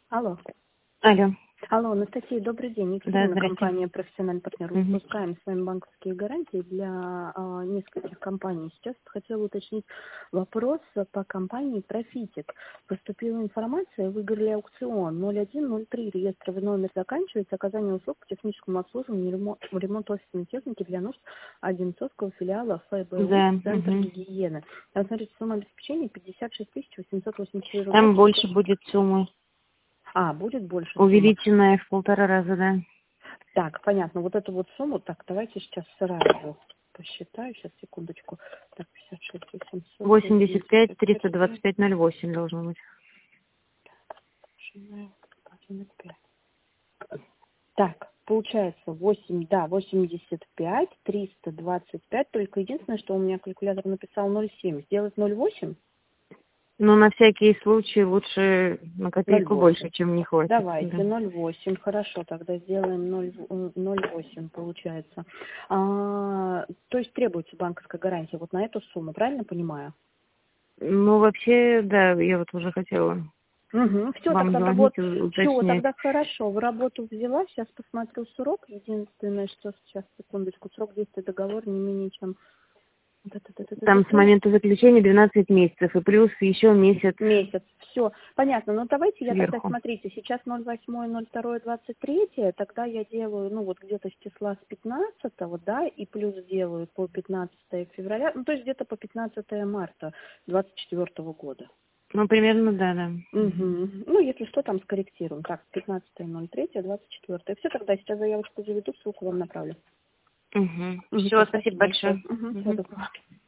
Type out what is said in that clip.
Алло. Алло. Алло, Анастасия, добрый день. Да, Екатерина, здрасте. компания «Профессиональный партнер». Мы выпускаем с вами банковские гарантии для нескольких компаний. Сейчас хотела уточнить вопрос по компании «Профитик». Поступила информация, выиграли аукцион 0103, реестровый номер заканчивается, оказание услуг по техническому обслуживанию и ремонту офисной техники для нужд Одинцовского филиала ФБУ, Да. Центр гигиены. Там, смотрите, сумма обеспечения 56 884 рублей. Там больше будет суммы. Будет больше сумма. Увеличенная в 1,5 раза, да. Так, понятно. Вот эту вот сумму, так, давайте сейчас сразу посчитаю, сейчас, секундочку. Так, 56 800, 85 85, 325 08 должно быть. 1,5. Так, получается 85, 325, только единственное, что у меня калькулятор написал 0,7. Сделать 0,8? Но на всякий случай лучше на копейку 0,8. больше, чем не хватит. Давайте, Да. 0,8. Хорошо, тогда сделаем 0,8, получается. То есть требуется банковская гарантия вот на эту сумму, правильно понимаю? Ну, вообще, да, я вот уже хотела Все, вам тогда звонить вот, и все, уточнять. тогда хорошо. В работу взяла, сейчас посмотрю срок. Единственное, что сейчас, секундочку, срок действия договора не менее чем... Там с момента заключения 12 месяцев и плюс еще месяц Месяц. Все, понятно. Ну, давайте я тогда, сверху. смотрите, сейчас 08, 02, 23, тогда я делаю, ну, вот где-то с числа с 15, да, и плюс делаю по 15 февраля, ну, то есть где-то по 15 марта 24 года. Ну, примерно, да, да. Ну, если что, там скорректируем. Так, 15.03, 24. Все, тогда сейчас заявочку заведу, ссылку вам направлю. Все, Спасибо спасибо большое. большое. Всего доброго.